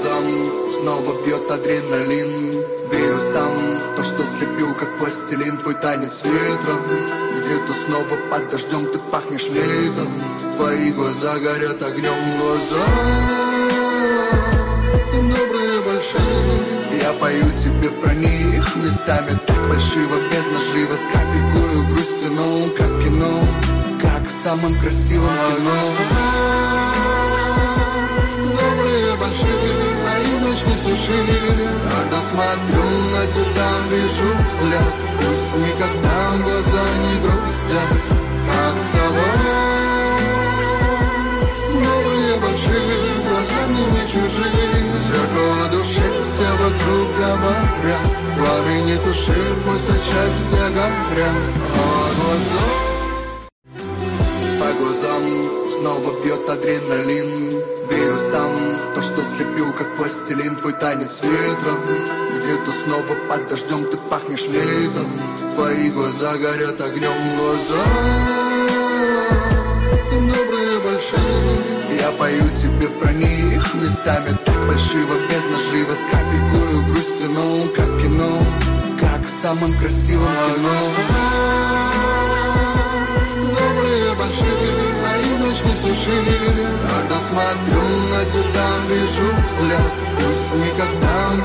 глазам снова бьет адреналин. Верю сам в то, что слепил как пластилин твой танец ветром. Где-то снова под дождем ты пахнешь летом. Твои глаза горят огнем, глаза добрые, большие. Я пою тебе про них, местами так фальшиво, без нажива. С капелькою грусти, ну как кино, как в самом красивом кино. Добрые, большие, мои ночи все шире. Когда смотрю на тебя, вижу взгляд. Пусть никогда глаза не грустят, как сова. Добрые, большие, глаза мне не чужие. Зеркало души, все вокруг говорят. Пламени души, пусть от счастья горят. А глаза, по глазам снова бьет адреналин. Верю сам в то, что слепил как пластилин твой танец ветром. Где-то снова под дождем ты пахнешь летом. Твои глаза горят огнем, глаза добрые, большие. Я пою тебе про них, местами так фальшиво, без нажива. С капелькою грусти, ну как кино, как в самом красивом кино. Добрые, большие, мои ночи все шире. Когда смотрю на тебя, вижу взгляд. Пусть никогда